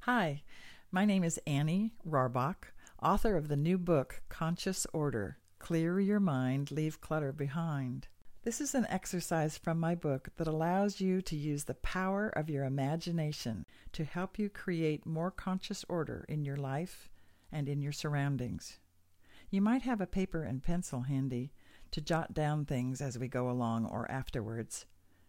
Hi, my name is Annie Rarbach, author of the new book, Conscious Order: Clear Your Mind, Leave Clutter Behind. This is an exercise from my book that allows you to use the power of your imagination to help you create more conscious order in your life and in your surroundings. You might have a paper and pencil handy to jot down things as we go along or afterwards.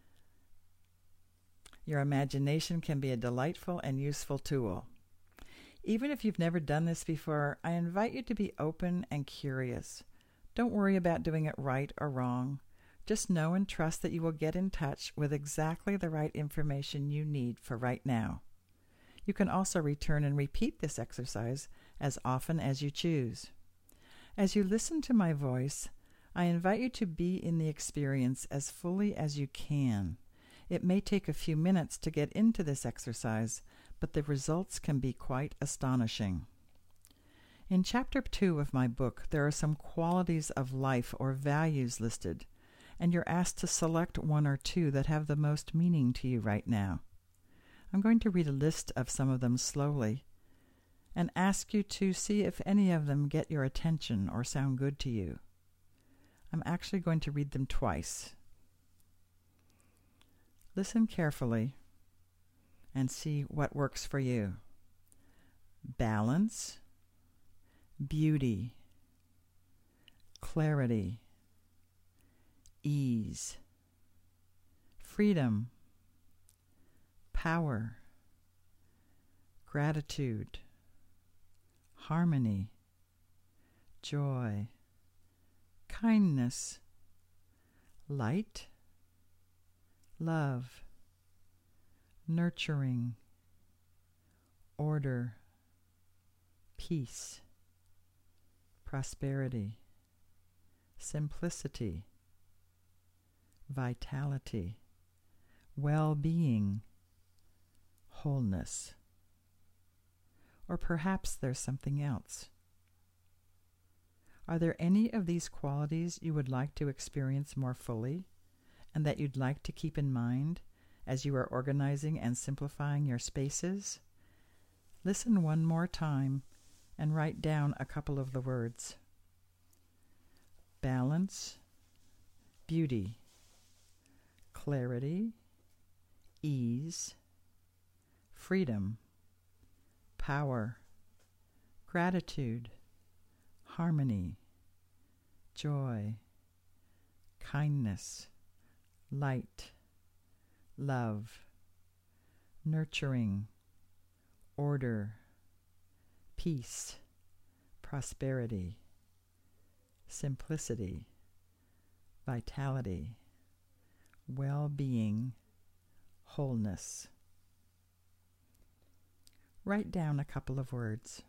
Your imagination can be a delightful and useful tool. Even if you've never done this before, I invite you to be open and curious. Don't worry about doing it right or wrong. Just know and trust that you will get in touch with exactly the right information you need for right now. You can also return and repeat this exercise as often as you choose. As you listen to my voice, I invite you to be in the experience as fully as you can. It may take a few minutes to get into this exercise, but the results can be quite astonishing. In Chapter 2 of my book, there are some qualities of life or values listed, and you're asked to select one or two that have the most meaning to you right now. I'm going to read a list of some of them slowly and ask you to see if any of them get your attention or sound good to you. I'm actually going to read them twice. Listen carefully and see what works for you. Balance, beauty, clarity, ease, freedom, power, gratitude, harmony, joy, kindness, light, love, nurturing, order, peace, prosperity, simplicity, vitality, well-being, wholeness. Or perhaps there's something else. Are there any of these qualities you would like to experience more fully, and that you'd like to keep in mind as you are organizing and simplifying your spaces? Listen one more time and write down a couple of the words. Balance, beauty, clarity, ease, freedom, power, gratitude, harmony, joy, kindness, light, love, nurturing, order, peace, prosperity, simplicity, vitality, well-being, wholeness. Write down a couple of words.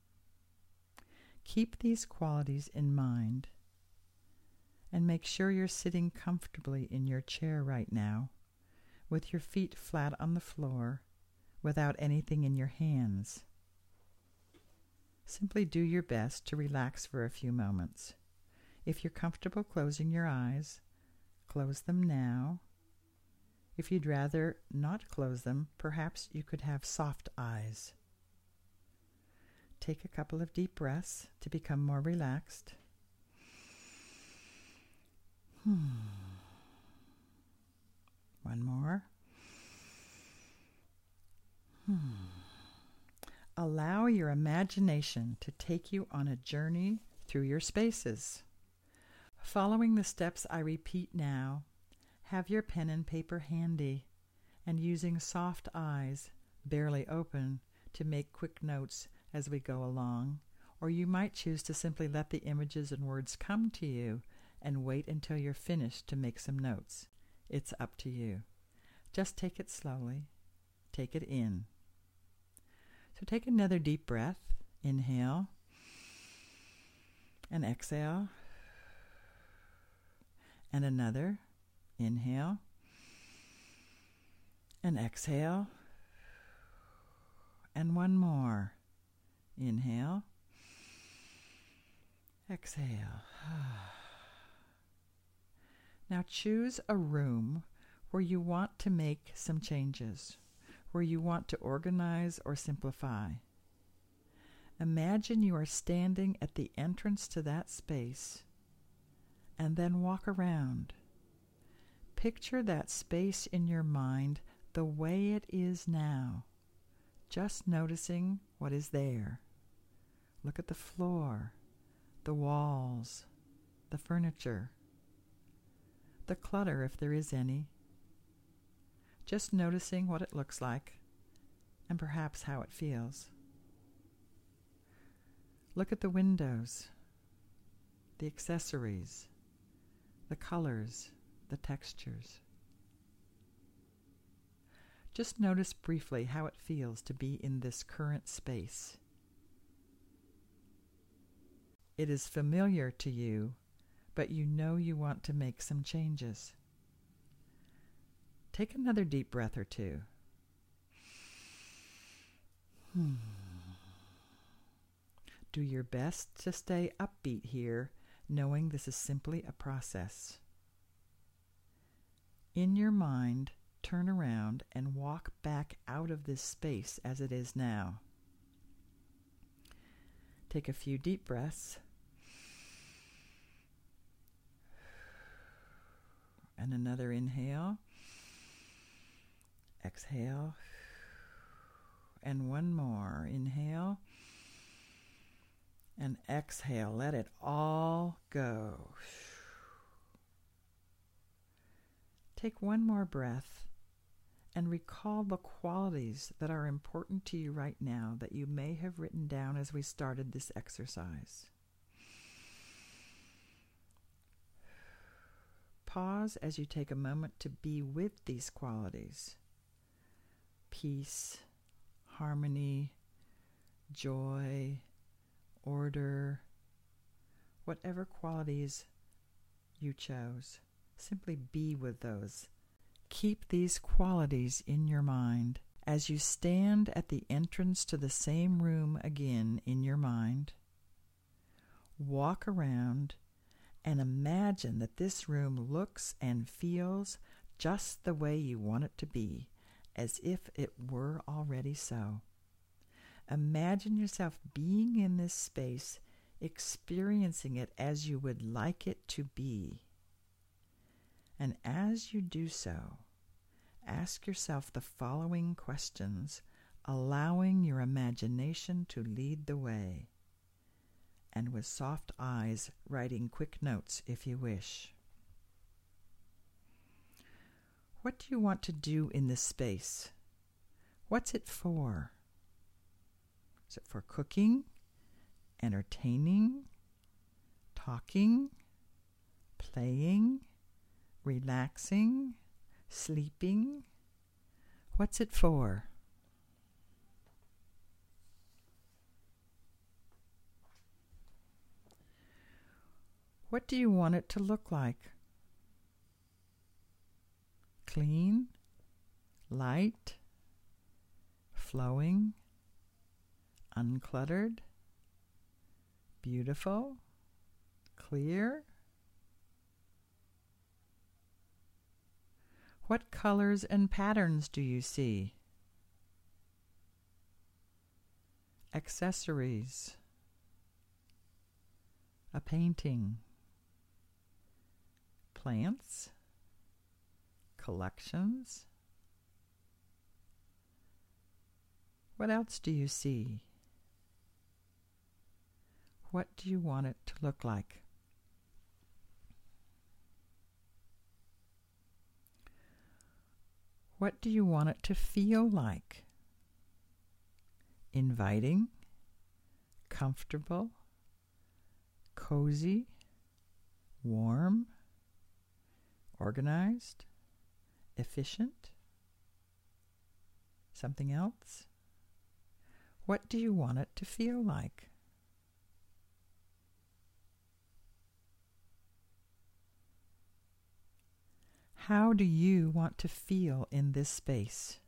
Keep these qualities in mind and make sure you're sitting comfortably in your chair right now with your feet flat on the floor without anything in your hands. Simply do your best to relax for a few moments. If you're comfortable closing your eyes, close them now. If you'd rather not close them, perhaps you could have soft eyes. Take a couple of deep breaths to become more relaxed. One more. Allow your imagination to take you on a journey through your spaces. Following the steps I repeat now, have your pen and paper handy and using soft eyes, barely open, to make quick notes as we go along, or you might choose to simply let the images and words come to you and wait until you're finished to make some notes. It's up to you. Just take it slowly. Take it in. So take another deep breath. Inhale and exhale. And another. Inhale and exhale. And one more. Inhale. Exhale. Now choose a room where you want to make some changes, where you want to organize or simplify. Imagine you are standing at the entrance to that space, and then walk around. Picture that space in your mind the way it is now, just noticing what is there. Look at the floor, the walls, the furniture, the clutter if there is any. Just noticing what it looks like and perhaps how it feels. Look at the windows, the accessories, the colors, the textures. Just notice briefly how it feels to be in this current space. It is familiar to you, but you know you want to make some changes. Take another deep breath or two. Do your best to stay upbeat here, knowing this is simply a process. In your mind, turn around and walk back out of this space as it is now. Take a few deep breaths. And another inhale. Exhale. And one more. Inhale. And exhale. Let it all go. Take one more breath and recall the qualities that are important to you right now that you may have written down as we started this exercise. Pause as you take a moment to be with these qualities. Peace, harmony, joy, order, whatever qualities you chose. Simply be with those. Keep these qualities in your mind as you stand at the entrance to the same room again in your mind. Walk around and imagine that this room looks and feels just the way you want it to be, as if it were already so. Imagine yourself being in this space, experiencing it as you would like it to be. And as you do so, ask yourself the following questions, allowing your imagination to lead the way, and with soft eyes, writing quick notes if you wish. What do you want to do in this space? What's it for? Is it for cooking, entertaining, talking, playing, relaxing, sleeping? What's it for? What do you want it to look like? Clean, light, flowing, uncluttered, beautiful, clear? What colors and patterns do you see? Accessories, a painting, plants, collections. What else do you see? What do you want it to look like? What do you want it to feel like? Inviting, comfortable, cozy, warm, organized, efficient? Something else? What do you want it to feel like? How do you want to feel in this space?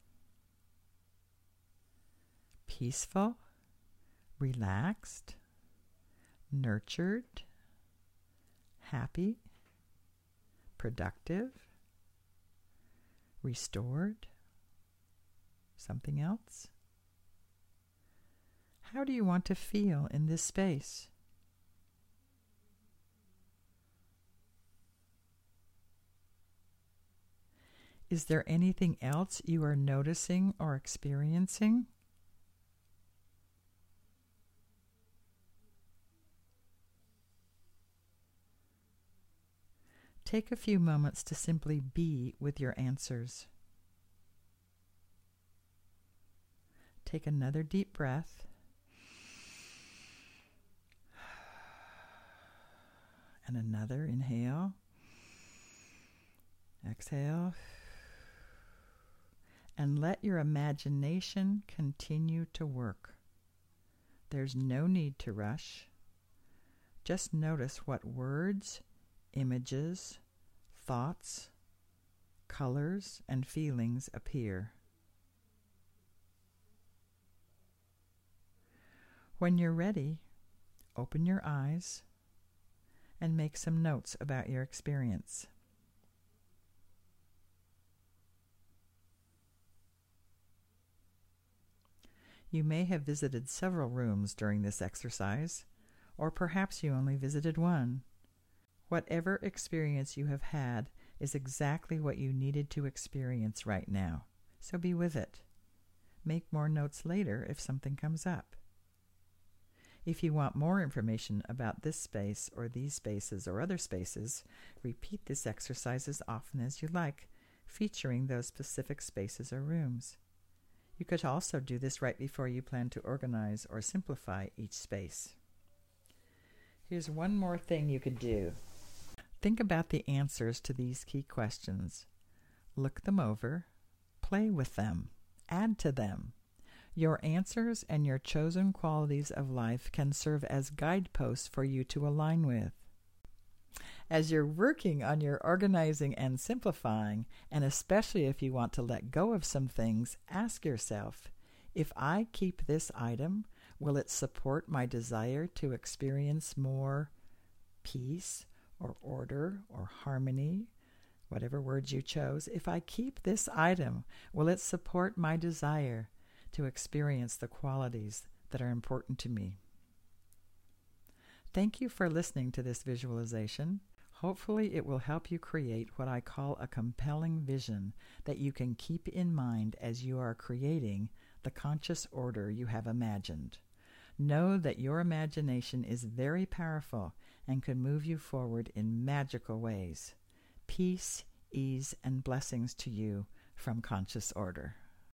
Peaceful, relaxed, nurtured, happy, productive, restored, Something else? How do you want to feel in this space? Is there anything else you are noticing or experiencing? Take a few moments to simply be with your answers. Take another deep breath. And another inhale. Exhale. And let your imagination continue to work. There's no need to rush. Just notice what words, images, thoughts, colors, and feelings appear. When you're ready, open your eyes and make some notes about your experience. You may have visited several rooms during this exercise, or perhaps you only visited one. Whatever experience you have had is exactly what you needed to experience right now, so be with it. Make more notes later if something comes up. If you want more information about this space or these spaces or other spaces, repeat this exercise as often as you like, featuring those specific spaces or rooms. You could also do this right before you plan to organize or simplify each space. Here's one more thing you could do. Think about the answers to these key questions. Look them over, play with them, add to them. Your answers and your chosen qualities of life can serve as guideposts for you to align with. As you're working on your organizing and simplifying, and especially if you want to let go of some things, ask yourself, if I keep this item, will it support my desire to experience more peace or order or harmony, whatever words you chose? If I keep this item, will it support my desire to experience the qualities that are important to me? Thank you for listening to this visualization. Hopefully it will help you create what I call a compelling vision that you can keep in mind as you are creating the conscious order you have imagined. Know that your imagination is very powerful and can move you forward in magical ways. Peace, ease, and blessings to you from Conscious Order.